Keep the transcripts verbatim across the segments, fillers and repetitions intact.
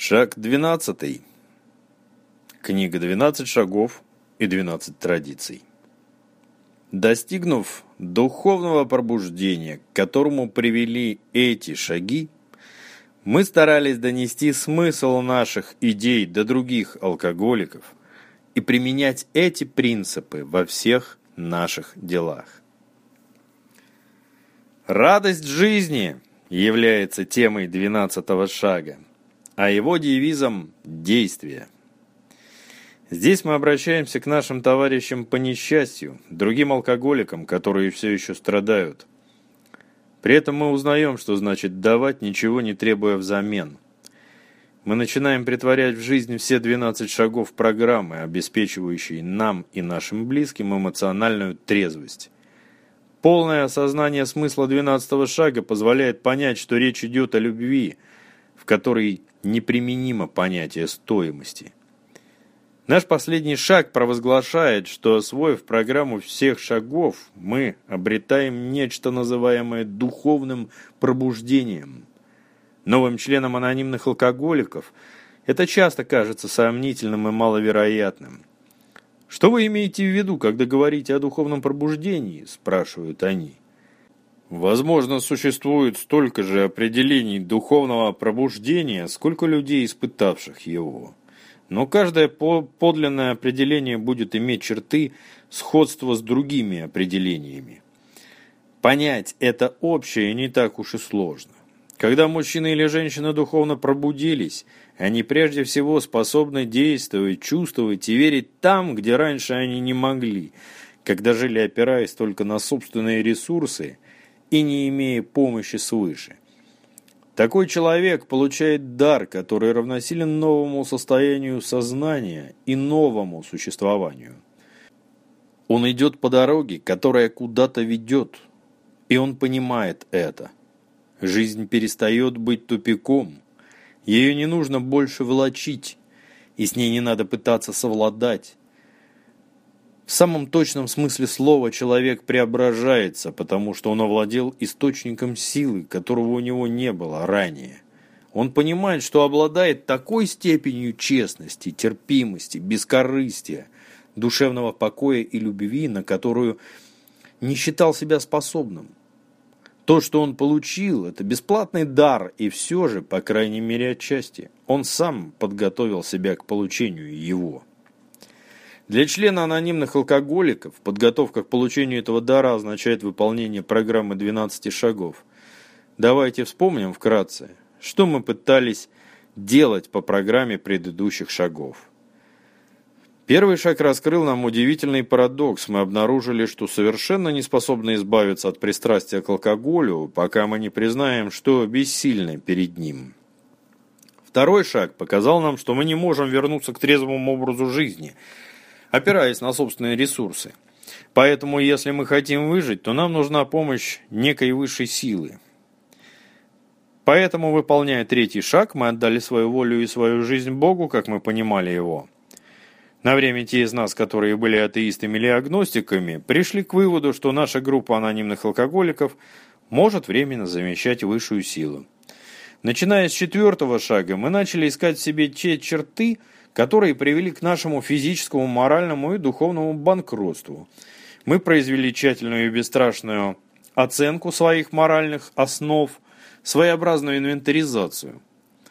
Шаг двенадцатый. Книга «двенадцать шагов и двенадцать традиций». Достигнув духовного пробуждения, к которому привели эти шаги, мы старались донести смысл наших идей до других алкоголиков и применять эти принципы во всех наших делах. Радость жизни является темой двенадцатого шага, а его девизом «Действие». Здесь мы обращаемся к нашим товарищам по несчастью, другим алкоголикам, которые все еще страдают. При этом мы узнаем, что значит давать, ничего не требуя взамен. Мы начинаем претворять в жизнь все двенадцать шагов программы, обеспечивающей нам и нашим близким эмоциональную трезвость. Полное осознание смысла двенадцатого шага позволяет понять, что речь идет о любви, в которой неприменимо понятие стоимости. Наш последний шаг провозглашает, что, освоив программу всех шагов, мы обретаем нечто, называемое духовным пробуждением. Новым членам анонимных алкоголиков это часто кажется сомнительным и маловероятным. «Что вы имеете в виду, когда говорите о духовном пробуждении?» – спрашивают они. Возможно, существует столько же определений духовного пробуждения, сколько людей, испытавших его. Но каждое подлинное определение будет иметь черты сходства с другими определениями. Понять это общее не так уж и сложно. Когда мужчина или женщина духовно пробудились, они прежде всего способны действовать, чувствовать и верить там, где раньше они не могли, когда жили, опираясь только на собственные ресурсы и не имея помощи свыше. Такой человек получает дар, который равносилен новому состоянию сознания и новому существованию. Он идет по дороге, которая куда-то ведет, и он понимает это. Жизнь перестает быть тупиком, ее не нужно больше волочить, и с ней не надо пытаться совладать. В самом точном смысле слова человек преображается, потому что он овладел источником силы, которого у него не было ранее. Он понимает, что обладает такой степенью честности, терпимости, бескорыстия, душевного покоя и любви, на которую не считал себя способным. То, что он получил, это бесплатный дар, и все же, по крайней мере отчасти, он сам подготовил себя к получению его. Для члена анонимных алкоголиков подготовка к получению этого дара означает выполнение программы двенадцати шагов. Давайте вспомним вкратце, что мы пытались делать по программе предыдущих шагов. Первый шаг раскрыл нам удивительный парадокс. Мы обнаружили, что совершенно не способны избавиться от пристрастия к алкоголю, пока мы не признаем, что бессильны перед ним. Второй шаг показал нам, что мы не можем вернуться к трезвому образу жизни, опираясь на собственные ресурсы. Поэтому, если мы хотим выжить, то нам нужна помощь некой высшей силы. Поэтому, выполняя третий шаг, мы отдали свою волю и свою жизнь Богу, как мы понимали его. На время те из нас, которые были атеистами или агностиками, пришли к выводу, что наша группа анонимных алкоголиков может временно замещать высшую силу. Начиная с четвертого шага, мы начали искать в себе те черты, которые привели к нашему физическому, моральному и духовному банкротству. Мы произвели тщательную и бесстрашную оценку своих моральных основ, своеобразную инвентаризацию.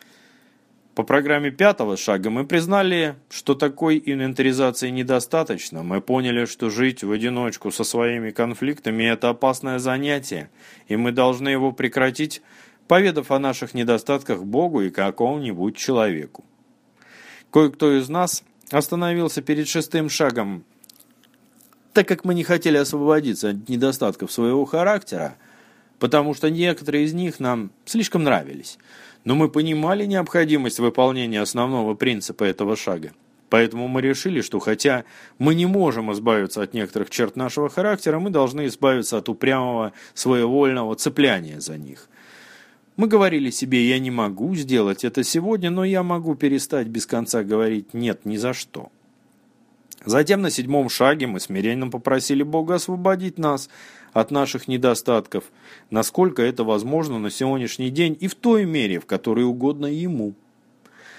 По программе пятого шага мы признали, что такой инвентаризации недостаточно. Мы поняли, что жить в одиночку со своими конфликтами – это опасное занятие, и мы должны его прекратить, поведав о наших недостатках Богу и какому-нибудь человеку. Кое-кто из нас остановился перед шестым шагом, так как мы не хотели освободиться от недостатков своего характера, потому что некоторые из них нам слишком нравились. Но мы понимали необходимость выполнения основного принципа этого шага. Поэтому мы решили, что хотя мы не можем избавиться от некоторых черт нашего характера, мы должны избавиться от упрямого, своевольного цепляния за них. Мы говорили себе: я не могу сделать это сегодня, но я могу перестать без конца говорить «нет» ни за что. Затем на седьмом шаге мы смиренно попросили Бога освободить нас от наших недостатков, насколько это возможно на сегодняшний день и в той мере, в которой угодно Ему.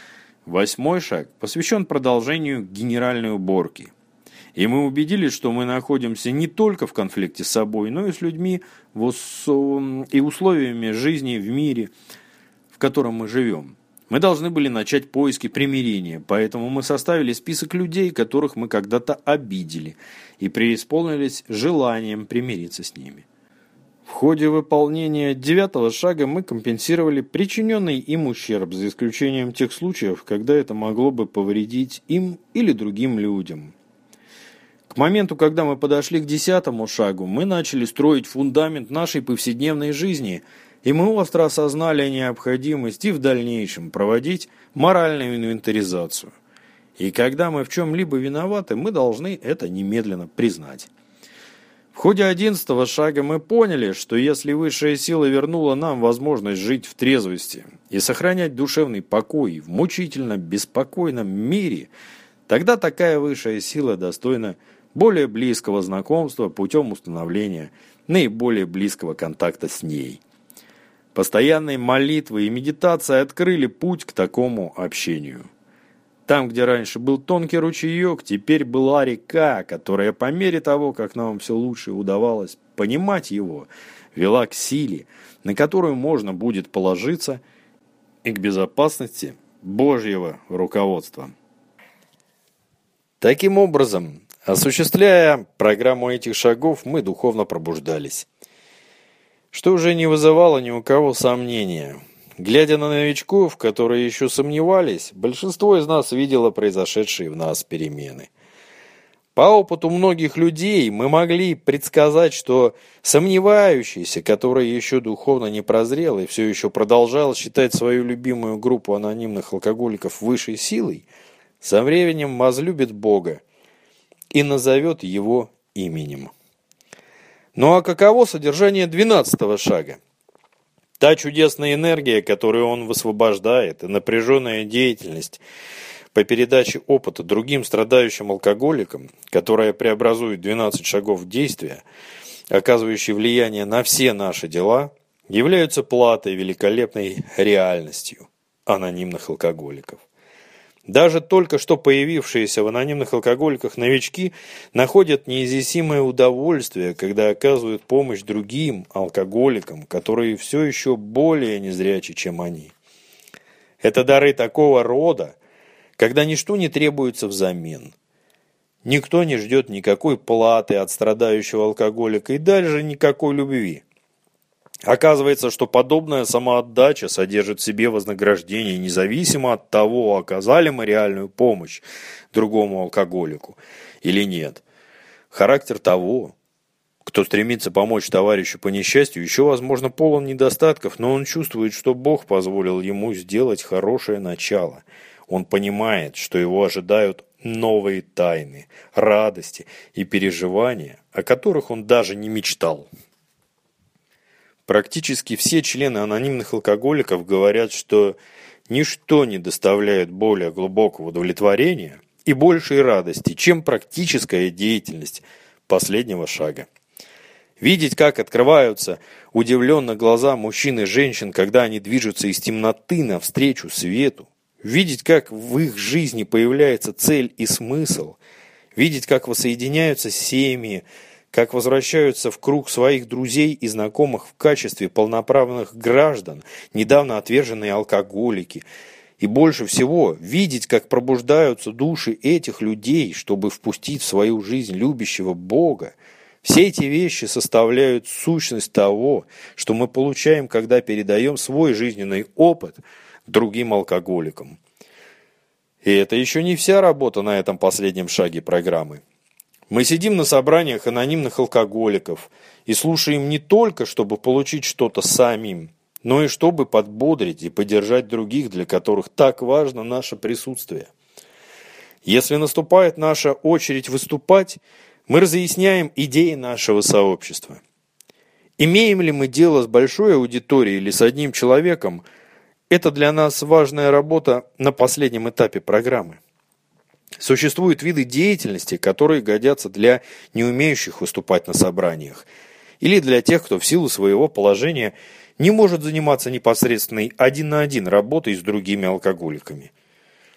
Восьмой шаг посвящен продолжению генеральной уборки. И мы убедились, что мы находимся не только в конфликте с собой, но и с людьми и условиями жизни в мире, в котором мы живем. Мы должны были начать поиски примирения, поэтому мы составили список людей, которых мы когда-то обидели, и преисполнились желанием примириться с ними. В ходе выполнения девятого шага мы компенсировали причиненный им ущерб, за исключением тех случаев, когда это могло бы повредить им или другим людям. К моменту, когда мы подошли к десятому шагу, мы начали строить фундамент нашей повседневной жизни, и мы остро осознали необходимость и в дальнейшем проводить моральную инвентаризацию. И когда мы в чем-либо виноваты, мы должны это немедленно признать. В ходе одиннадцатого шага мы поняли, что если высшая сила вернула нам возможность жить в трезвости и сохранять душевный покой в мучительно беспокойном мире, тогда такая высшая сила достойна более близкого знакомства путем установления наиболее близкого контакта с ней. Постоянные молитвы и медитация открыли путь к такому общению. Там, где раньше был тонкий ручеек, теперь была река, которая по мере того, как нам все лучше удавалось понимать его, вела к силе, на которую можно будет положиться, и к безопасности Божьего руководства. Таким образом, осуществляя программу этих шагов, мы духовно пробуждались, что уже не вызывало ни у кого сомнения. Глядя на новичков, которые еще сомневались, большинство из нас видело произошедшие в нас перемены. По опыту многих людей мы могли предсказать, что сомневающийся, который еще духовно не прозрел и все еще продолжал считать свою любимую группу анонимных алкоголиков высшей силой, со временем возлюбит Бога и назовет его именем. Ну а каково содержание двенадцатого шага? Та чудесная энергия, которую он высвобождает, и напряженная деятельность по передаче опыта другим страдающим алкоголикам, которая преобразует двенадцать шагов действия, оказывающие влияние на все наши дела, являются платой великолепной реальностью анонимных алкоголиков. Даже только что появившиеся в анонимных алкоголиках новички находят неизъяснимое удовольствие, когда оказывают помощь другим алкоголикам, которые все еще более незрячи, чем они. Это дары такого рода, когда ничто не требуется взамен. Никто не ждет никакой платы от страдающего алкоголика и даже никакой любви. Оказывается, что подобная самоотдача содержит в себе вознаграждение, независимо от того, оказали мы реальную помощь другому алкоголику или нет. Характер того, кто стремится помочь товарищу по несчастью, еще, возможно, полон недостатков, но он чувствует, что Бог позволил ему сделать хорошее начало. Он понимает, что его ожидают новые тайны, радости и переживания, о которых он даже не мечтал. Практически все члены анонимных алкоголиков говорят, что ничто не доставляет более глубокого удовлетворения и большей радости, чем практическая деятельность последнего шага. Видеть, как открываются удивленно глаза мужчин и женщин, когда они движутся из темноты навстречу свету, видеть, как в их жизни появляется цель и смысл, видеть, как воссоединяются семьи, как возвращаются в круг своих друзей и знакомых в качестве полноправных граждан, недавно отверженные алкоголики. И больше всего видеть, как пробуждаются души этих людей, чтобы впустить в свою жизнь любящего Бога. Все эти вещи составляют сущность того, что мы получаем, когда передаем свой жизненный опыт другим алкоголикам. И это еще не вся работа на этом последнем шаге программы. Мы сидим на собраниях анонимных алкоголиков и слушаем не только, чтобы получить что-то самим, но и чтобы подбодрить и поддержать других, для которых так важно наше присутствие. Если наступает наша очередь выступать, мы разъясняем идеи нашего сообщества. Имеем ли мы дело с большой аудиторией или с одним человеком, это для нас важная работа на последнем этапе программы. Существуют виды деятельности, которые годятся для не умеющих выступать на собраниях, или для тех, кто в силу своего положения не может заниматься непосредственной один на один работой с другими алкоголиками.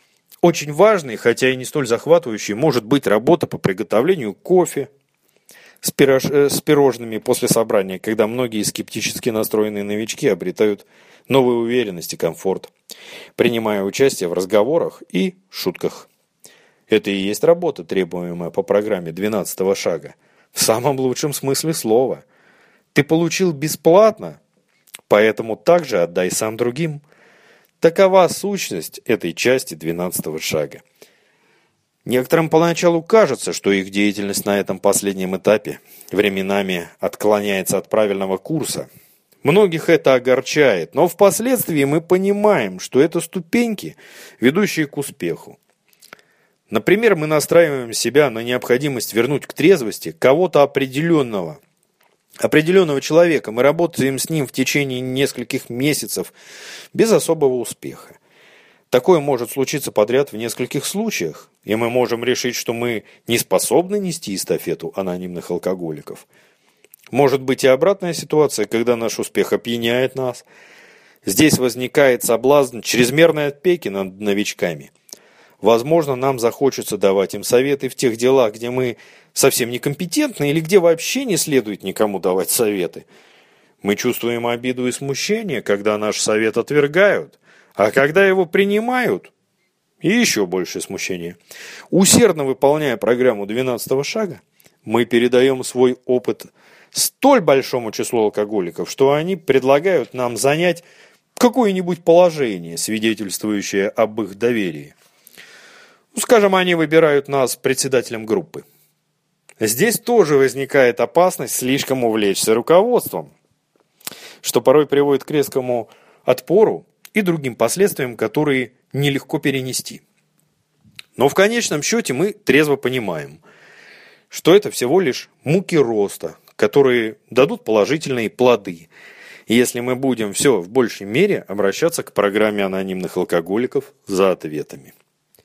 Очень важной, хотя и не столь захватывающей, может быть работа по приготовлению кофе с, пирож... с пирожными после собрания, когда многие скептически настроенные новички обретают новую уверенность и комфорт, принимая участие в разговорах и шутках. Это и есть работа, требуемая по программе двенадцатого шага. В самом лучшем смысле слова. Ты получил бесплатно, поэтому также отдай сам другим. Такова сущность этой части двенадцатого шага. Некоторым поначалу кажется, что их деятельность на этом последнем этапе временами отклоняется от правильного курса. Многих это огорчает, но впоследствии мы понимаем, что это ступеньки, ведущие к успеху. Например, мы настраиваем себя на необходимость вернуть к трезвости кого-то определенного, определенного человека. Мы работаем с ним в течение нескольких месяцев без особого успеха. Такое может случиться подряд в нескольких случаях, и мы можем решить, что мы не способны нести эстафету анонимных алкоголиков. Может быть и обратная ситуация, когда наш успех опьяняет нас. Здесь возникает соблазн чрезмерной опеки над новичками. Возможно, нам захочется давать им советы в тех делах, где мы совсем некомпетентны или где вообще не следует никому давать советы. Мы чувствуем обиду и смущение, когда наш совет отвергают, а когда его принимают, и еще большее смущение. Усердно выполняя программу двенадцатого шага, мы передаем свой опыт столь большому числу алкоголиков, что они предлагают нам занять какое-нибудь положение, свидетельствующее об их доверии. Ну, скажем, они выбирают нас председателем группы. Здесь тоже возникает опасность слишком увлечься руководством, что порой приводит к резкому отпору и другим последствиям, которые нелегко перенести. Но в конечном счете мы трезво понимаем, что это всего лишь муки роста, которые дадут положительные плоды, если мы будем все в большей мере обращаться к программе анонимных алкоголиков за ответами.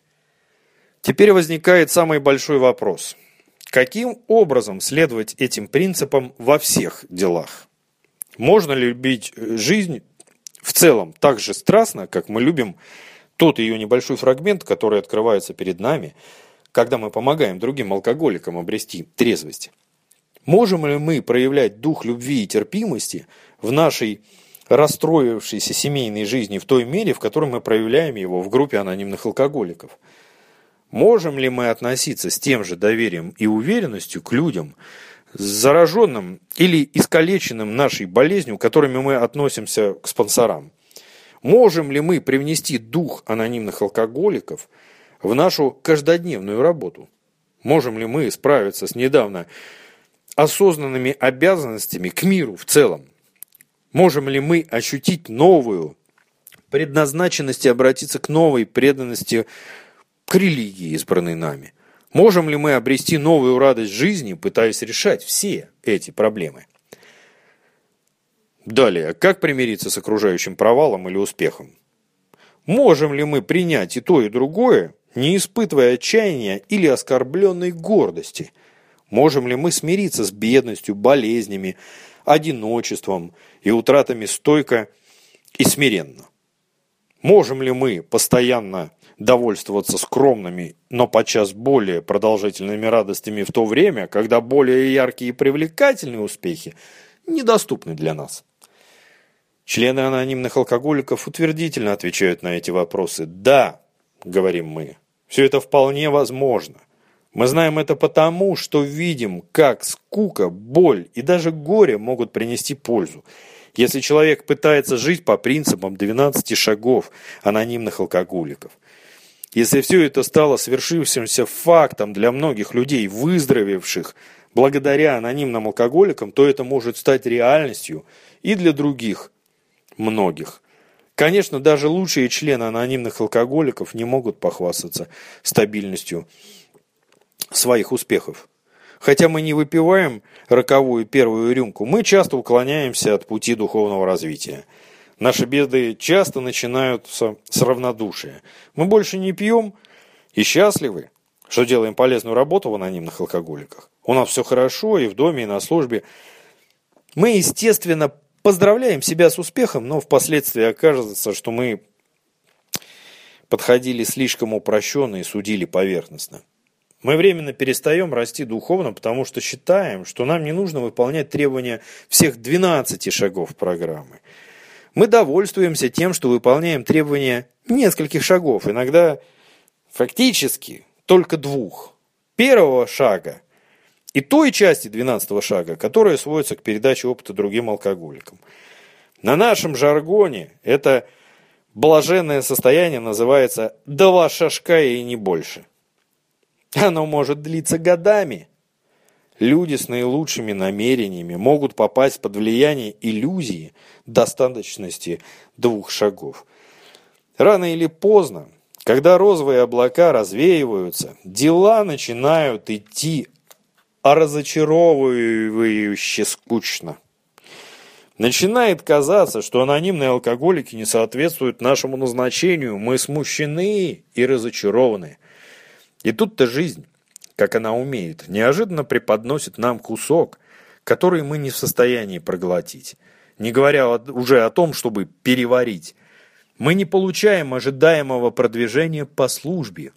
Теперь возникает самый большой вопрос. Каким образом следовать этим принципам во всех делах? Можно ли любить жизнь в целом так же страстно, как мы любим тот ее небольшой фрагмент, который открывается перед нами, когда мы помогаем другим алкоголикам обрести трезвость? Можем ли мы проявлять дух любви и терпимости в нашей расстроившейся семейной жизни в той мере, в которой мы проявляем его в группе анонимных алкоголиков? Можем ли мы относиться с тем же доверием и уверенностью к людям, зараженным или искалеченным нашей болезнью, которыми мы относимся к спонсорам? Можем ли мы привнести дух анонимных алкоголиков в нашу каждодневную работу? Можем ли мы справиться с недавно осознанными обязанностями к миру в целом? Можем ли мы ощутить новую предназначенность и обратиться к новой преданности к религии, избранной нами? Можем ли мы обрести новую радость жизни, пытаясь решать все эти проблемы? Далее, как примириться с окружающим провалом или успехом? Можем ли мы принять и то, и другое, не испытывая отчаяния или оскорбленной гордости? Можем ли мы смириться с бедностью, болезнями, одиночеством и утратами стойко и смиренно? Можем ли мы постоянно довольствоваться скромными, но подчас более продолжительными радостями в то время, когда более яркие и привлекательные успехи недоступны для нас? Члены анонимных алкоголиков утвердительно отвечают на эти вопросы. Да, говорим мы, все это вполне возможно. Мы знаем это потому, что видим, как скука, боль и даже горе могут принести пользу, если человек пытается жить по принципам двенадцати шагов анонимных алкоголиков. Если все это стало свершившимся фактом для многих людей, выздоровевших благодаря анонимным алкоголикам, то это может стать реальностью и для других многих. Конечно, даже лучшие члены анонимных алкоголиков не могут похвастаться стабильностью своих успехов. Хотя мы не выпиваем роковую первую рюмку, мы часто уклоняемся от пути духовного развития. Наши беды часто начинаются с равнодушия. Мы больше не пьем и счастливы, что делаем полезную работу в анонимных алкоголиках. У нас все хорошо и в доме, и на службе. Мы, естественно, поздравляем себя с успехом, но впоследствии окажется, что мы подходили слишком упрощенно и судили поверхностно. Мы временно перестаем расти духовно, потому что считаем, что нам не нужно выполнять требования всех двенадцати шагов программы. Мы довольствуемся тем, что выполняем требования нескольких шагов, иногда фактически только двух. Первого шага и той части двенадцатого шага, которая сводится к передаче опыта другим алкоголикам. На нашем жаргоне это блаженное состояние называется «два шажка и не больше». Оно может длиться годами. Люди с наилучшими намерениями могут попасть под влияние иллюзии достаточности двух шагов. Рано или поздно, когда розовые облака развеиваются, дела начинают идти разочаровывающе скучно. Начинает казаться, что анонимные алкоголики не соответствуют нашему назначению. Мы смущены и разочарованы. И тут-то жизнь, как она умеет, неожиданно преподносит нам кусок, который мы не в состоянии проглотить, не говоря уже о том, чтобы переварить. Мы не получаем ожидаемого продвижения по службе.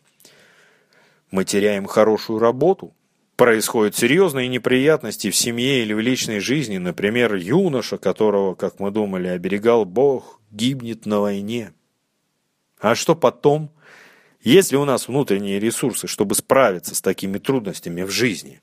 Мы теряем хорошую работу. Происходят серьезные неприятности в семье или в личной жизни. Например, юноша, которого, как мы думали, оберегал Бог, гибнет на войне. А что потом? Есть ли у нас внутренние ресурсы, чтобы справиться с такими трудностями в жизни?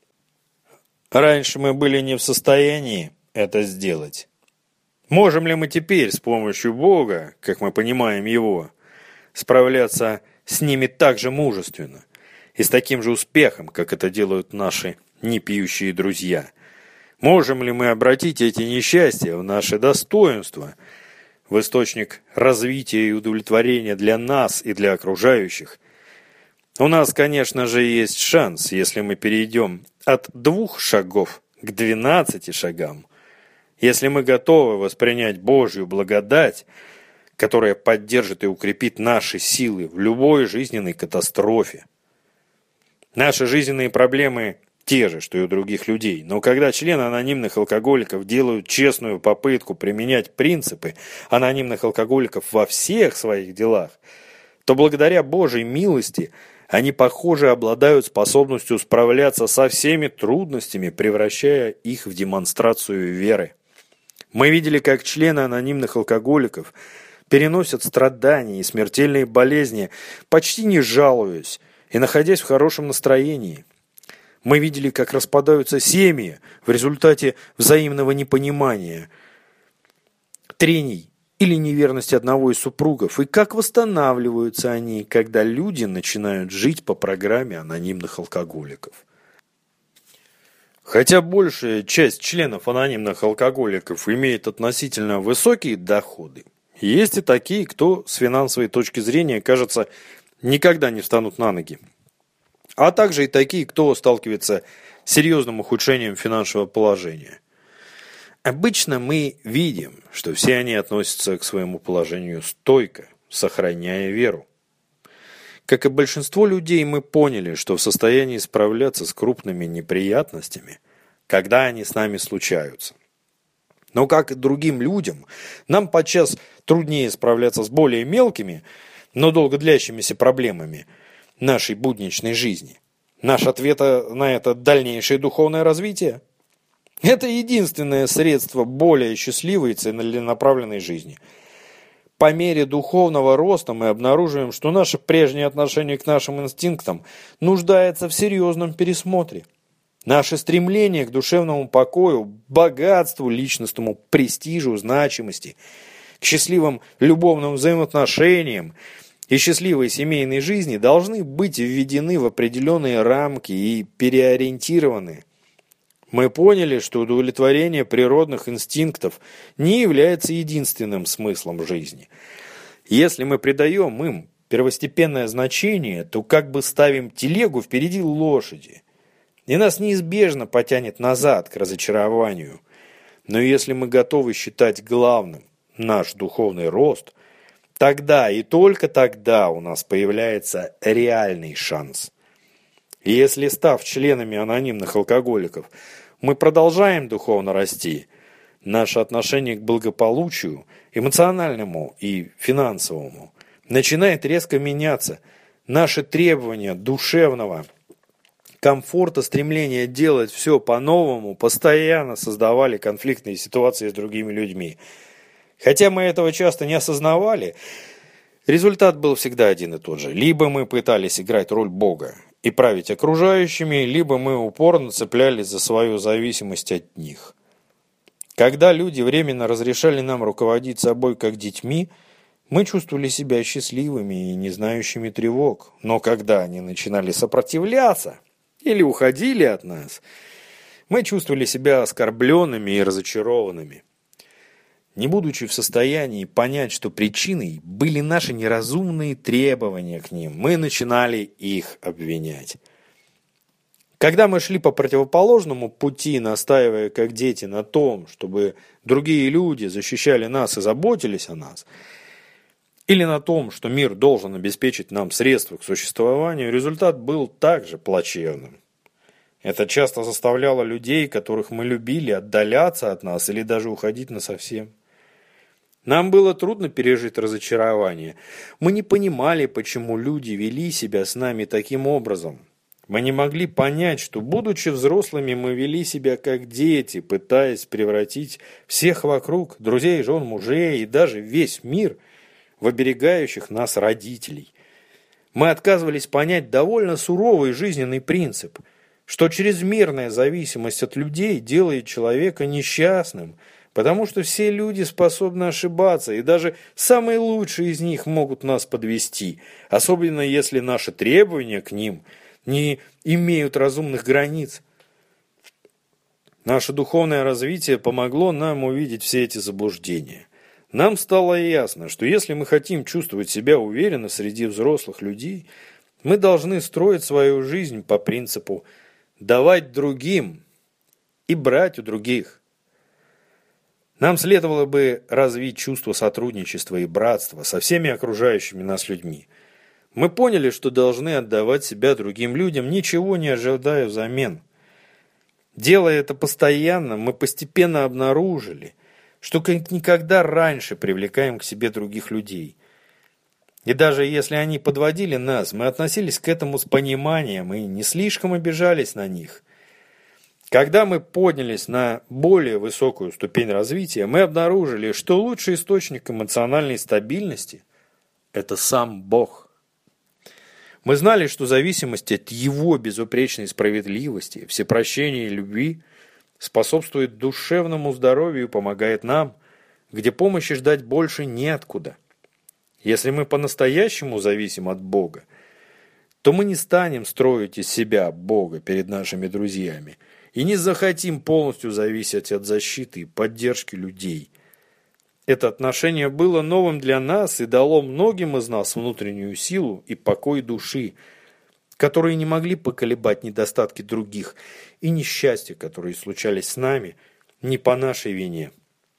Раньше мы были не в состоянии это сделать. Можем ли мы теперь с помощью Бога, как мы понимаем Его, справляться с ними так же мужественно и с таким же успехом, как это делают наши непьющие друзья? Можем ли мы обратить эти несчастья в наши достоинства, в источник развития и удовлетворения для нас и для окружающих? У нас, конечно же, есть шанс, если мы перейдем от двух шагов к двенадцати шагам. Если мы готовы воспринять Божью благодать, которая поддержит и укрепит наши силы в любой жизненной катастрофе. Наши жизненные проблемы те же, что и у других людей. Но когда члены анонимных алкоголиков делают честную попытку применять принципы анонимных алкоголиков во всех своих делах, то благодаря Божьей милости они, похоже, обладают способностью справляться со всеми трудностями, превращая их в демонстрацию веры. Мы видели, как члены анонимных алкоголиков переносят страдания и смертельные болезни, почти не жалуясь и находясь в хорошем настроении. Мы видели, как распадаются семьи в результате взаимного непонимания, трений или неверности одного из супругов, и как восстанавливаются они, когда люди начинают жить по программе анонимных алкоголиков. Хотя большая часть членов анонимных алкоголиков имеет относительно высокие доходы, есть и такие, кто с финансовой точки зрения, кажется, никогда не встанут на ноги. А также и такие, кто сталкивается с серьезным ухудшением финансового положения. Обычно мы видим, что все они относятся к своему положению стойко, сохраняя веру. Как и большинство людей, мы поняли, что в состоянии справляться с крупными неприятностями, когда они с нами случаются. Но как и другим людям, нам подчас труднее справляться с более мелкими, но долго длящимися проблемами нашей будничной жизни. Наш ответ на это – дальнейшее духовное развитие. Это единственное средство более счастливой и целенаправленной жизни. По мере духовного роста мы обнаруживаем, что наше прежнее отношение к нашим инстинктам нуждается в серьезном пересмотре. Наше стремление к душевному покою, богатству, личностному престижу, значимости, к счастливым любовным взаимоотношениям и счастливой семейной жизни должны быть введены в определенные рамки и переориентированы. Мы поняли, что удовлетворение природных инстинктов не является единственным смыслом жизни. Если мы придаем им первостепенное значение, то как бы ставим телегу впереди лошади, и нас неизбежно потянет назад к разочарованию. Но если мы готовы считать главным наш духовный рост, тогда и только тогда у нас появляется реальный шанс. И если, став членами анонимных алкоголиков, мы продолжаем духовно расти, наше отношение к благополучию, эмоциональному и финансовому, начинает резко меняться. Наши требования душевного комфорта, стремление делать все по-новому постоянно создавали конфликтные ситуации с другими людьми. Хотя мы этого часто не осознавали, результат был всегда один и тот же. Либо мы пытались играть роль Бога и править окружающими, либо мы упорно цеплялись за свою зависимость от них. Когда люди временно разрешали нам руководить собой как детьми, мы чувствовали себя счастливыми и не знающими тревог. Но когда они начинали сопротивляться или уходили от нас, мы чувствовали себя оскорбленными и разочарованными. Не будучи в состоянии понять, что причиной были наши неразумные требования к ним, мы начинали их обвинять. Когда мы шли по противоположному пути, настаивая как дети на том, чтобы другие люди защищали нас и заботились о нас, или на том, что мир должен обеспечить нам средства к существованию, результат был также плачевным. Это часто заставляло людей, которых мы любили, отдаляться от нас или даже уходить насовсем. Нам было трудно пережить разочарование. Мы не понимали, почему люди вели себя с нами таким образом. Мы не могли понять, что, будучи взрослыми, мы вели себя как дети, пытаясь превратить всех вокруг, друзей, жен, мужей и даже весь мир, в оберегающих нас родителей. Мы отказывались понять довольно суровый жизненный принцип, что чрезмерная зависимость от людей делает человека несчастным, потому что все люди способны ошибаться, и даже самые лучшие из них могут нас подвести, особенно если наши требования к ним не имеют разумных границ. Наше духовное развитие помогло нам увидеть все эти заблуждения. Нам стало ясно, что если мы хотим чувствовать себя уверенно среди взрослых людей, мы должны строить свою жизнь по принципу «давать другим и брать у других». Нам следовало бы развить чувство сотрудничества и братства со всеми окружающими нас людьми. Мы поняли, что должны отдавать себя другим людям, ничего не ожидая взамен. Делая это постоянно, мы постепенно обнаружили, что как никогда раньше привлекаем к себе других людей. И даже если они подводили нас, мы относились к этому с пониманием и не слишком обижались на них. Когда мы поднялись на более высокую ступень развития, мы обнаружили, что лучший источник эмоциональной стабильности – это сам Бог. Мы знали, что зависимость от Его безупречной справедливости, всепрощения и любви способствует душевному здоровью и помогает нам, где помощи ждать больше неоткуда. Если мы по-настоящему зависим от Бога, то мы не станем строить из себя Бога перед нашими друзьями и не захотим полностью зависеть от защиты и поддержки людей. Это отношение было новым для нас и дало многим из нас внутреннюю силу и покой души, которые не могли поколебать недостатки других и несчастья, которые случались с нами не по нашей вине.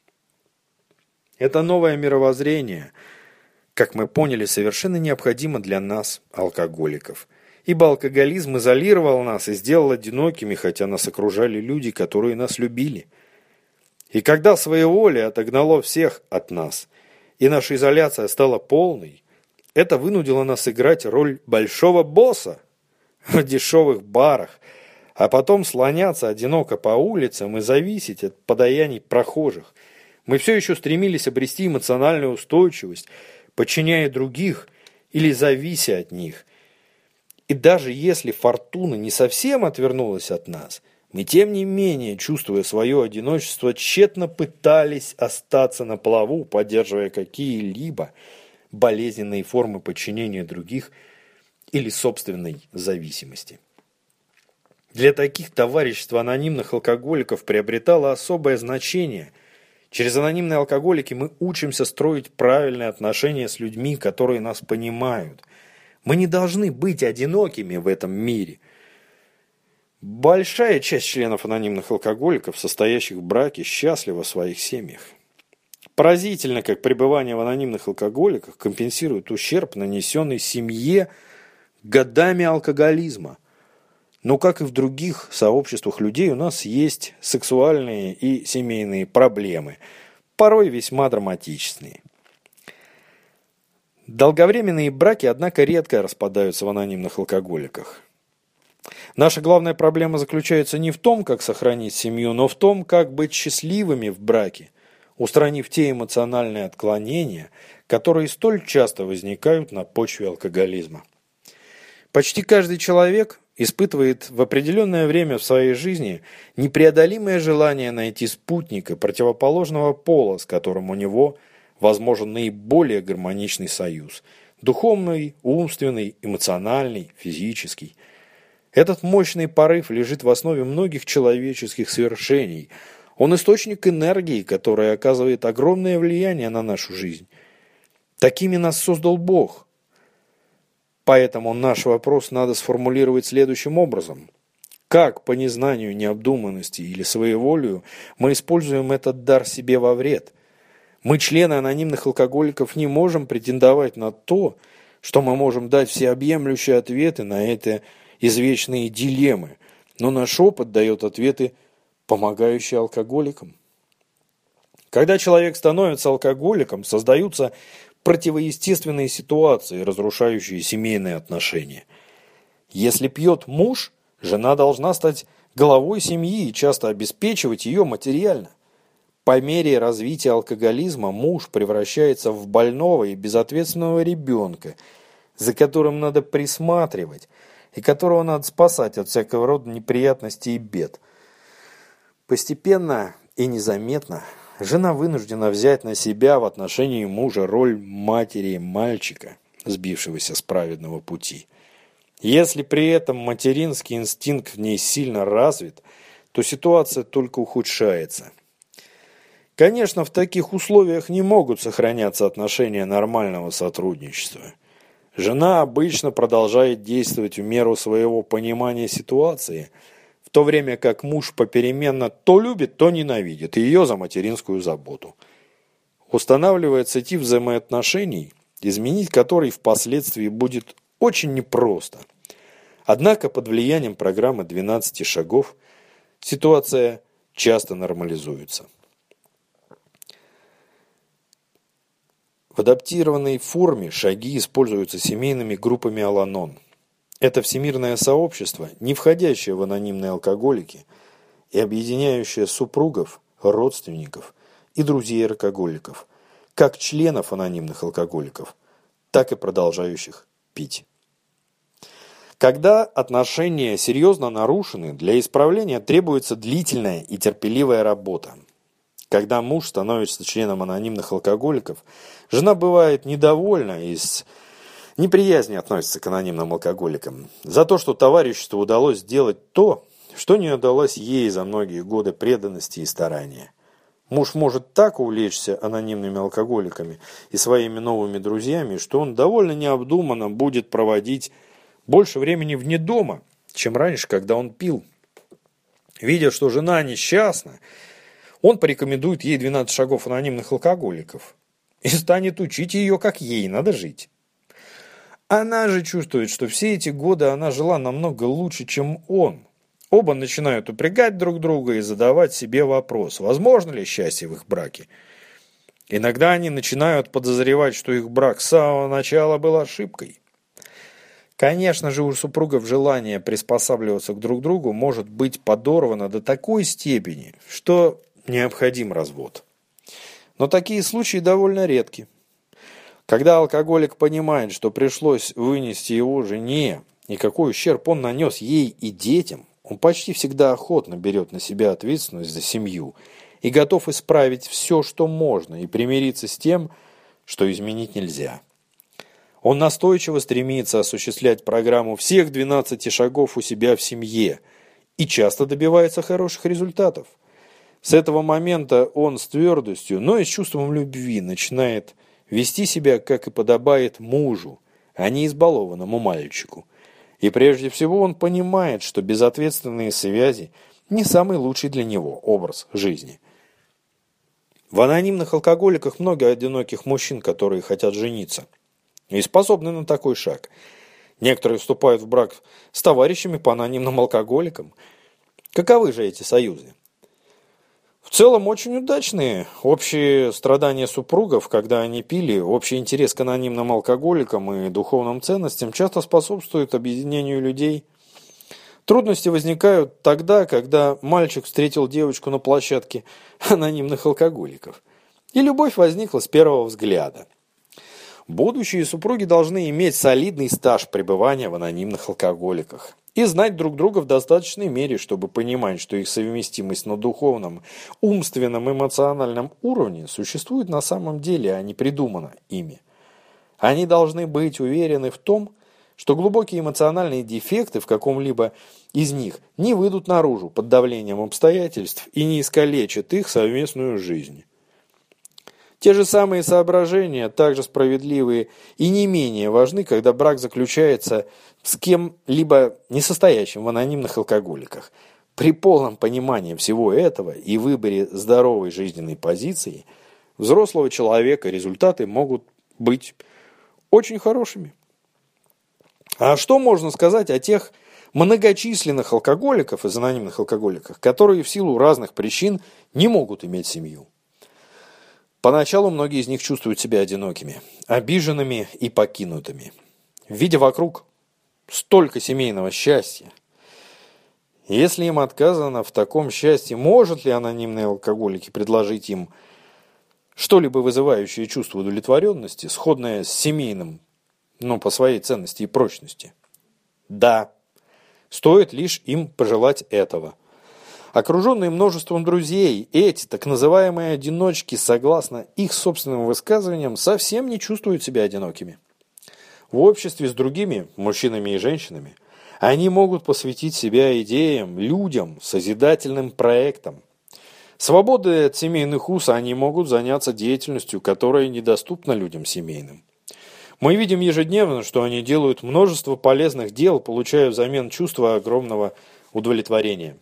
Это новое мировоззрение, как мы поняли, совершенно необходимо для нас, алкоголиков, ибо алкоголизм изолировал нас и сделал одинокими, хотя нас окружали люди, которые нас любили. И когда своеволие отогнало всех от нас, и наша изоляция стала полной, это вынудило нас играть роль большого босса в дешевых барах, а потом слоняться одиноко по улицам и зависеть от подаяний прохожих. Мы все еще стремились обрести эмоциональную устойчивость, подчиняя других или завися от них. И даже если фортуна не совсем отвернулась от нас, мы, тем не менее, чувствуя свое одиночество, тщетно пытались остаться на плаву, поддерживая какие-либо болезненные формы подчинения других или собственной зависимости. Для таких товарищество анонимных алкоголиков приобретало особое значение. Через анонимные алкоголики мы учимся строить правильные отношения с людьми, которые нас понимают. Мы не должны быть одинокими в этом мире. Большая часть членов анонимных алкоголиков, состоящих в браке, счастлива в своих семьях. Поразительно, как пребывание в анонимных алкоголиках компенсирует ущерб, нанесенный семье годами алкоголизма. Но, как и в других сообществах людей, у нас есть сексуальные и семейные проблемы, порой весьма драматичные. Долговременные браки, однако, редко распадаются в анонимных алкоголиках. Наша главная проблема заключается не в том, как сохранить семью, но в том, как быть счастливыми в браке, устранив те эмоциональные отклонения, которые столь часто возникают на почве алкоголизма. Почти каждый человек испытывает в определенное время в своей жизни непреодолимое желание найти спутника противоположного пола, с которым у него возможен наиболее гармоничный союз – духовный, умственный, эмоциональный, физический. Этот мощный порыв лежит в основе многих человеческих свершений. Он источник энергии, которая оказывает огромное влияние на нашу жизнь. Такими нас создал Бог. Поэтому наш вопрос надо сформулировать следующим образом. Как по незнанию, необдуманности или своеволию мы используем этот дар себе во вред? Мы, члены анонимных алкоголиков, не можем претендовать на то, что мы можем дать всеобъемлющие ответы на эти извечные дилеммы, но наш опыт дает ответы, помогающие алкоголикам. Когда человек становится алкоголиком, создаются противоестественные ситуации, разрушающие семейные отношения. Если пьет муж, жена должна стать главой семьи и часто обеспечивать ее материально. По мере развития алкоголизма муж превращается в больного и безответственного ребенка, за которым надо присматривать, и которого надо спасать от всякого рода неприятностей и бед. Постепенно и незаметно жена вынуждена взять на себя в отношении мужа роль матери мальчика, сбившегося с праведного пути. Если при этом материнский инстинкт в ней сильно развит, то ситуация только ухудшается. Конечно, в таких условиях не могут сохраняться отношения нормального сотрудничества. Жена обычно продолжает действовать в меру своего понимания ситуации, в то время как муж попеременно то любит, то ненавидит ее за материнскую заботу. Устанавливается тип взаимоотношений, изменить который впоследствии будет очень непросто. Однако под влиянием программы двенадцати шагов ситуация часто нормализуется. В адаптированной форме шаги используются семейными группами Ал-Анон. Это всемирное сообщество, не входящее в анонимные алкоголики и объединяющее супругов, родственников и друзей алкоголиков, как членов анонимных алкоголиков, так и продолжающих пить. Когда отношения серьезно нарушены, для исправления требуется длительная и терпеливая работа. Когда муж становится членом анонимных алкоголиков, жена бывает недовольна и с неприязнью относится к анонимным алкоголикам за то, что товариществу удалось сделать то, что не удалось ей за многие годы преданности и старания. Муж может так увлечься анонимными алкоголиками и своими новыми друзьями, что он довольно необдуманно будет проводить больше времени вне дома, чем раньше, когда он пил. Видя, что жена несчастна, он порекомендует ей двенадцать шагов анонимных алкоголиков и станет учить ее, как ей надо жить. Она же чувствует, что все эти годы она жила намного лучше, чем он. Оба начинают упрекать друг друга и задавать себе вопрос, возможно ли счастье в их браке. Иногда они начинают подозревать, что их брак с самого начала был ошибкой. Конечно же, у супругов желание приспосабливаться к друг другу может быть подорвано до такой степени, что необходим развод. Но такие случаи довольно редки. Когда алкоголик понимает, что пришлось вынести его жене, и какой ущерб он нанес ей и детям, он почти всегда охотно берет на себя ответственность за семью и готов исправить все, что можно, и примириться с тем, что изменить нельзя. Он настойчиво стремится осуществлять программу всех двенадцати шагов у себя в семье и часто добивается хороших результатов. С этого момента он с твердостью, но и с чувством любви начинает вести себя, как и подобает мужу, а не избалованному мальчику. И прежде всего он понимает, что безответственные связи не самый лучший для него образ жизни. В анонимных алкоголиках много одиноких мужчин, которые хотят жениться и способны на такой шаг. Некоторые вступают в брак с товарищами по анонимным алкоголикам. Каковы же эти союзы? В целом очень удачные. Общие страдания супругов, когда они пили, общий интерес к анонимным алкоголикам и духовным ценностям часто способствует объединению людей. Трудности возникают тогда, когда мальчик встретил девочку на площадке анонимных алкоголиков. И любовь возникла с первого взгляда. Будущие супруги должны иметь солидный стаж пребывания в анонимных алкоголиках и знать друг друга в достаточной мере, чтобы понимать, что их совместимость на духовном, умственном, эмоциональном уровне существует на самом деле, а не придумана ими. Они должны быть уверены в том, что глубокие эмоциональные дефекты в каком-либо из них не выйдут наружу под давлением обстоятельств и не искалечат их совместную жизнь. Те же самые соображения, также справедливые и не менее важны, когда брак заключается с кем-либо несостоящим в анонимных алкоголиках. При полном понимании всего этого и выборе здоровой жизненной позиции взрослого человека результаты могут быть очень хорошими. А что можно сказать о тех многочисленных алкоголиков из анонимных алкоголиков, которые в силу разных причин не могут иметь семью? Поначалу многие из них чувствуют себя одинокими, обиженными и покинутыми. Видя вокруг столько семейного счастья, если им отказано в таком счастье, может ли анонимные алкоголики предложить им что-либо вызывающее чувство удовлетворенности, сходное с семейным, но по своей ценности и прочности? Да, стоит лишь им пожелать этого. Окруженные множеством друзей, эти так называемые одиночки, согласно их собственным высказываниям, совсем не чувствуют себя одинокими. В обществе с другими мужчинами и женщинами они могут посвятить себя идеям, людям, созидательным проектам. Свободны от семейных уз, они могут заняться деятельностью, которая недоступна людям семейным. Мы видим ежедневно, что они делают множество полезных дел, получая взамен чувство огромного удовлетворения.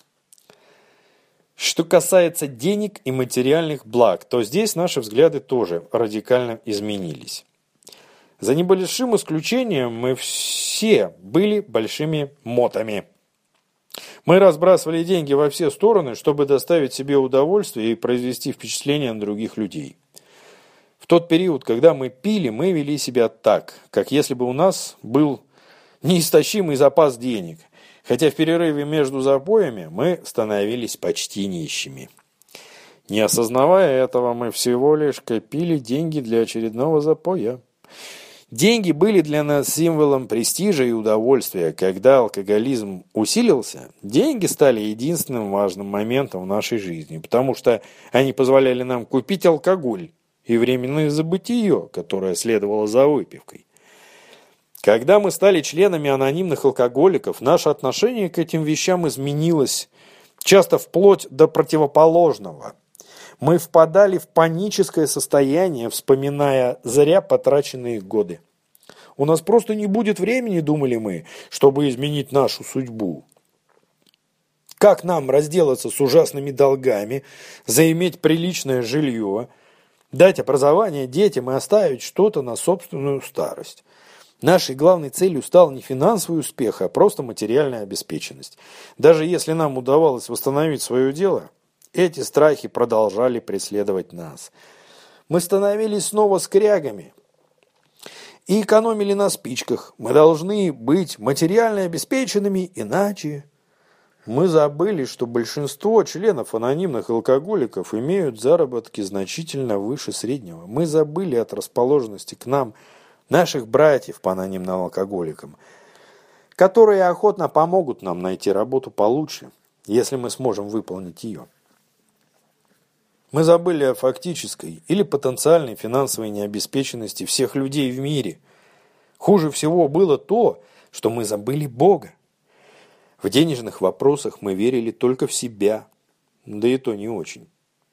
Что касается денег и материальных благ, то здесь наши взгляды тоже радикально изменились. За небольшим исключением мы все были большими мотами. Мы разбрасывали деньги во все стороны, чтобы доставить себе удовольствие и произвести впечатление на других людей. В тот период, когда мы пили, мы вели себя так, как если бы у нас был неистощимый запас денег, хотя в перерыве между запоями мы становились почти нищими. Не осознавая этого, мы всего лишь копили деньги для очередного запоя. Деньги были для нас символом престижа и удовольствия. Когда алкоголизм усилился, деньги стали единственным важным моментом в нашей жизни, потому что они позволяли нам купить алкоголь и временное забытие, которое следовало за выпивкой. Когда мы стали членами анонимных алкоголиков, наше отношение к этим вещам изменилось, часто вплоть до противоположного. Мы впадали в паническое состояние, вспоминая зря потраченные годы. У нас просто не будет времени, думали мы, чтобы изменить нашу судьбу. Как нам разделаться с ужасными долгами, заиметь приличное жилье, дать образование детям и оставить что-то на собственную старость? Нашей главной целью стал не финансовый успех, а просто материальная обеспеченность. Даже если нам удавалось восстановить свое дело, эти страхи продолжали преследовать нас. Мы становились снова скрягами и экономили на спичках. Мы должны быть материально обеспеченными, иначе... Мы забыли, что большинство членов анонимных алкоголиков имеют заработки значительно выше среднего. Мы забыли от расположенности к нам наших братьев по анонимным алкоголикам, которые охотно помогут нам найти работу получше, если мы сможем выполнить ее. Мы забыли о фактической или потенциальной финансовой необеспеченности всех людей в мире. Хуже всего было то, что мы забыли Бога. В денежных вопросах мы верили только в себя, да и то не очень.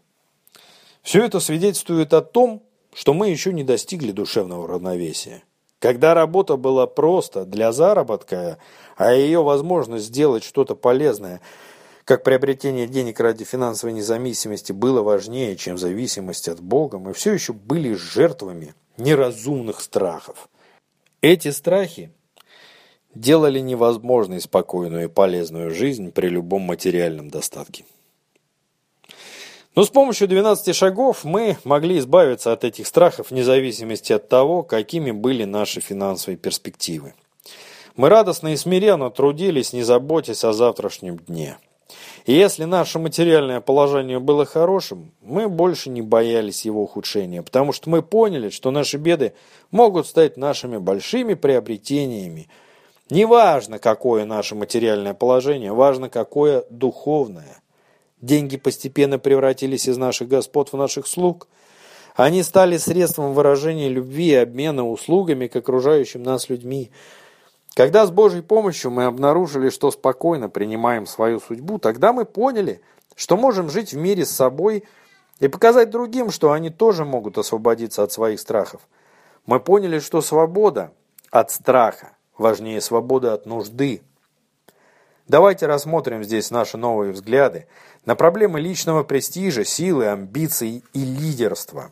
Все это свидетельствует о том, что мы еще не достигли душевного равновесия. Когда работа была просто для заработка, а ее возможность сделать что-то полезное, как приобретение денег ради финансовой независимости, было важнее, чем зависимость от Бога, мы все еще были жертвами неразумных страхов. Эти страхи делали невозможной спокойную и полезную жизнь при любом материальном достатке. Но с помощью двенадцати шагов мы могли избавиться от этих страхов вне зависимости от того, какими были наши финансовые перспективы. Мы радостно и смиренно трудились, не заботясь о завтрашнем дне. И если наше материальное положение было хорошим, мы больше не боялись его ухудшения, потому что мы поняли, что наши беды могут стать нашими большими приобретениями. Неважно, какое наше материальное положение, важно, какое духовное. Деньги постепенно превратились из наших господ в наших слуг. Они стали средством выражения любви и обмена услугами к окружающим нас людьми. Когда с Божьей помощью мы обнаружили, что спокойно принимаем свою судьбу, тогда мы поняли, что можем жить в мире с собой и показать другим, что они тоже могут освободиться от своих страхов. Мы поняли, что свобода от страха важнее свободы от нужды. Давайте рассмотрим здесь наши новые взгляды на проблемы личного престижа, силы, амбиций и лидерства.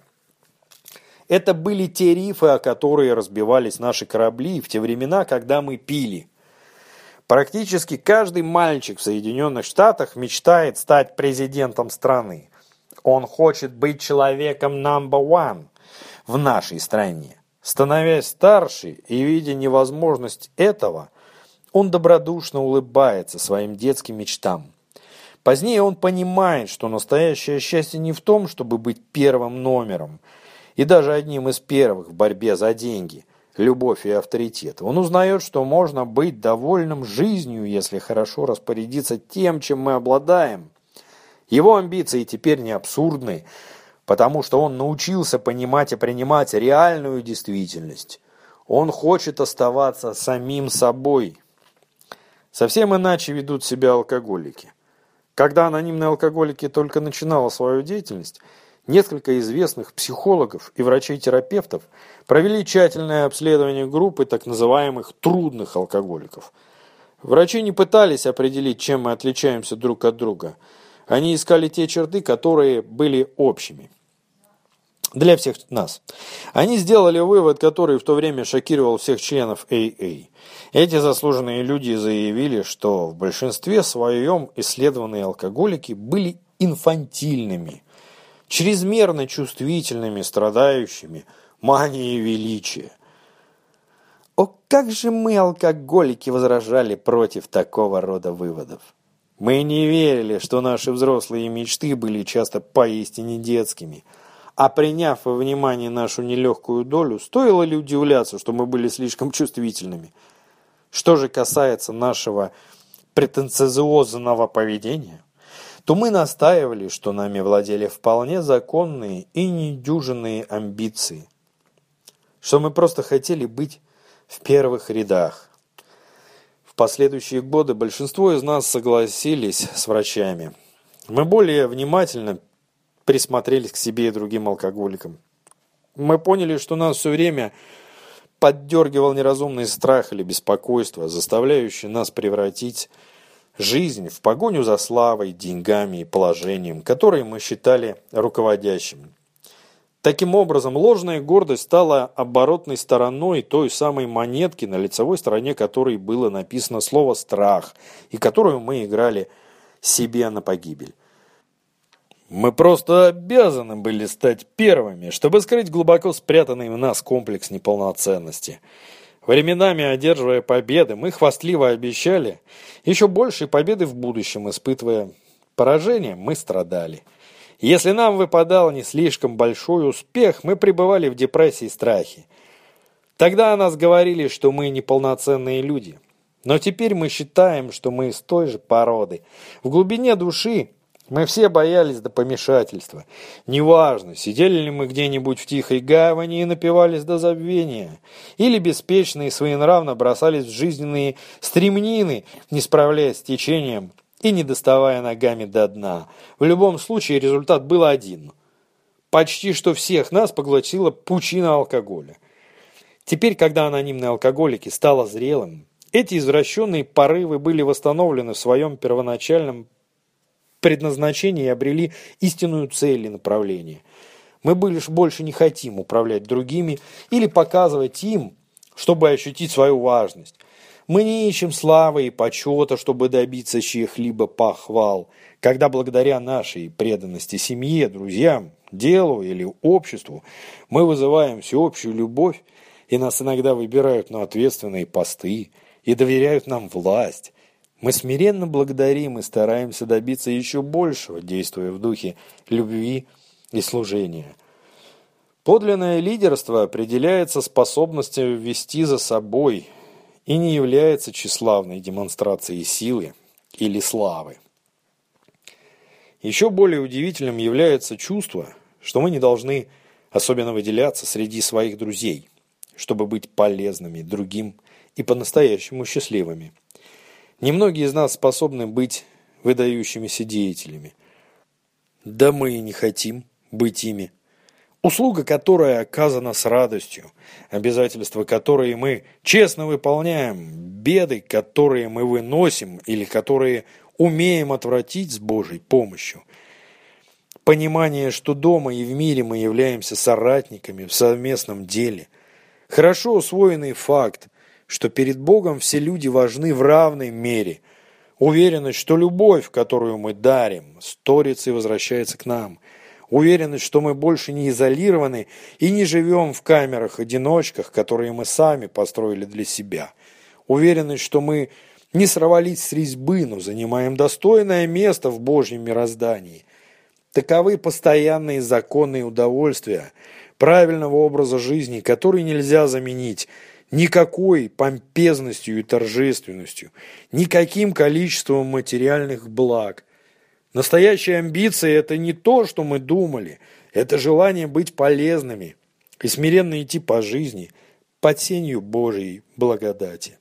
Это были те рифы, о которые разбивались наши корабли в те времена, когда мы пили. Практически каждый мальчик в Соединенных Штатах мечтает стать президентом страны. Он хочет быть человеком number one в нашей стране. Становясь старше и видя невозможность этого, он добродушно улыбается своим детским мечтам. Позднее он понимает, что настоящее счастье не в том, чтобы быть первым номером, и даже одним из первых в борьбе за деньги, любовь и авторитет. Он узнает, что можно быть довольным жизнью, если хорошо распорядиться тем, чем мы обладаем. Его амбиции теперь не абсурдны, потому что он научился понимать и принимать реальную действительность. Он хочет оставаться самим собой. Совсем иначе ведут себя алкоголики. Когда анонимные алкоголики только начинала свою деятельность, несколько известных психологов и врачей-терапевтов провели тщательное обследование группы так называемых трудных алкоголиков. Врачи не пытались определить, чем мы отличаемся друг от друга. Они искали те черты, которые были общими для всех нас. Они сделали вывод, который в то время шокировал всех членов эй эй. Эти заслуженные люди заявили, что в большинстве своем исследованные алкоголики были инфантильными, чрезмерно чувствительными, страдающими манией величия. О, как же мы, алкоголики, возражали против такого рода выводов. Мы не верили, что наши взрослые мечты были часто поистине детскими. А приняв во внимание нашу нелегкую долю, стоило ли удивляться, что мы были слишком чувствительными? Что же касается нашего претенциозного поведения, то мы настаивали, что нами владели вполне законные и недюжинные амбиции, что мы просто хотели быть в первых рядах. В последующие годы большинство из нас согласились с врачами. Мы более внимательно присмотрелись к себе и другим алкоголикам. Мы поняли, что нас все время поддергивал неразумный страх или беспокойство, заставляющий нас превратить жизнь в погоню за славой, деньгами и положением, которые мы считали руководящими. Таким образом, ложная гордость стала оборотной стороной той самой монетки, на лицевой стороне которой было написано слово «страх», и которую мы играли себе на погибель. Мы просто обязаны были стать первыми, чтобы скрыть глубоко спрятанный в нас комплекс неполноценности. Временами, одерживая победы, мы хвастливо обещали еще большие победы в будущем, испытывая поражение, мы страдали. Если нам выпадал не слишком большой успех, мы пребывали в депрессии и страхе. Тогда о нас говорили, что мы неполноценные люди. Но теперь мы считаем, что мы из той же породы. В глубине души мы все боялись до помешательства. Неважно, сидели ли мы где-нибудь в тихой гавани и напивались до забвения, или беспечно и своенравно бросались в жизненные стремнины, не справляясь с течением и не доставая ногами до дна. В любом случае результат был один. Почти что всех нас поглотила пучина алкоголя. Теперь, когда анонимные алкоголики стало зрелым, эти извращенные порывы были восстановлены в своем первоначальном предназначении и обрели истинную цель и направление. Мы больше не хотим управлять другими или показывать им, чтобы ощутить свою важность. Мы не ищем славы и почета, чтобы добиться чьих-либо похвал, когда благодаря нашей преданности семье, друзьям, делу или обществу мы вызываем всеобщую любовь, и нас иногда выбирают на ответственные посты и доверяют нам власть. Мы смиренно благодарим и стараемся добиться еще большего, действуя в духе любви и служения. Подлинное лидерство определяется способностью вести за собой и не является тщеславной демонстрацией силы или славы. Еще более удивительным является чувство, что мы не должны особенно выделяться среди своих друзей, чтобы быть полезными другим и по-настоящему счастливыми. Немногие из нас способны быть выдающимися деятелями. Да мы и не хотим быть ими. Услуга, которая оказана с радостью, обязательства, которые мы честно выполняем, беды, которые мы выносим или которые умеем отвратить с Божьей помощью. Понимание, что дома и в мире мы являемся соратниками в совместном деле. Хорошо усвоенный факт, что перед Богом все люди важны в равной мере. Уверенность, что любовь, которую мы дарим, сторится и возвращается к нам. Уверенность, что мы больше не изолированы и не живем в камерах-одиночках, которые мы сами построили для себя. Уверенность, что мы не сорвались с резьбы, но занимаем достойное место в Божьем мироздании. Таковы постоянные законы и удовольствия правильного образа жизни, который нельзя заменить никакой помпезностью и торжественностью, никаким количеством материальных благ. Настоящая амбиция – это не то, что мы думали, это желание быть полезными и смиренно идти по жизни под сенью Божьей благодати.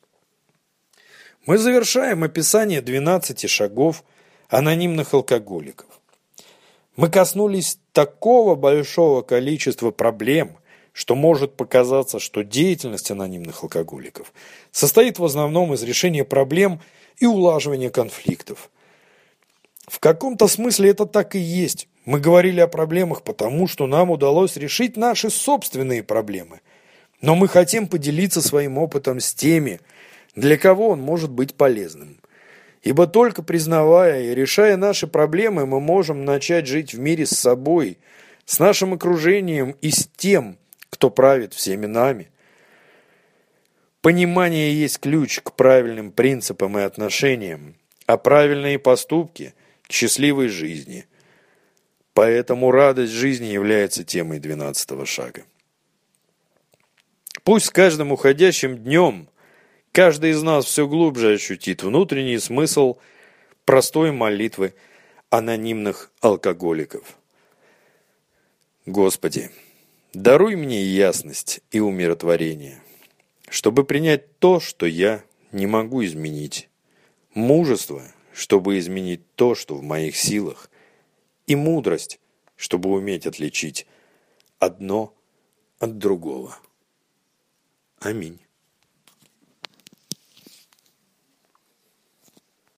Мы завершаем описание двенадцати шагов анонимных алкоголиков. Мы коснулись такого большого количества проблем, что может показаться, что деятельность анонимных алкоголиков состоит в основном из решения проблем и улаживания конфликтов. В каком-то смысле это так и есть. Мы говорили о проблемах потому, что нам удалось решить наши собственные проблемы. Но мы хотим поделиться своим опытом с теми, для кого он может быть полезным. Ибо только признавая и решая наши проблемы, мы можем начать жить в мире с собой, с нашим окружением и с тем, кто правит всеми нами. Понимание есть ключ к правильным принципам и отношениям, а правильные поступки – к счастливой жизни. Поэтому радость жизни является темой двенадцатого шага. Пусть с каждым уходящим днем каждый из нас все глубже ощутит внутренний смысл простой молитвы анонимных алкоголиков. Господи, даруй мне ясность и умиротворение, чтобы принять то, что я не могу изменить, мужество, чтобы изменить то, что в моих силах, и мудрость, чтобы уметь отличить одно от другого. Аминь.